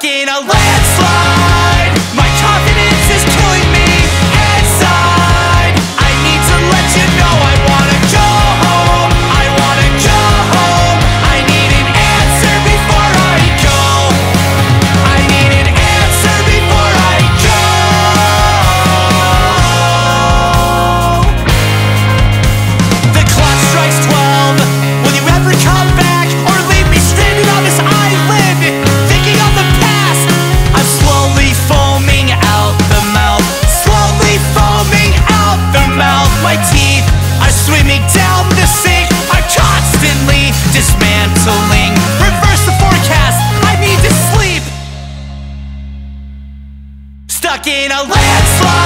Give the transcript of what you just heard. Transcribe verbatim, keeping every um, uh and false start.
Stuck in a landslide, my confidence is killing me inside. I need to let you know I wanna go home, I wanna go home. I need an answer before I go, I need an answer before I go. The clock strikes twelve, will you ever come back or leave me stranded on this island? Thinking of the past, I'm slowly foaming out the mouth, slowly foaming out the mouth. My teeth are swimming down the sink, I'm constantly dismantling. Reverse the forecast, I need to sleep. Stuck in a landslide.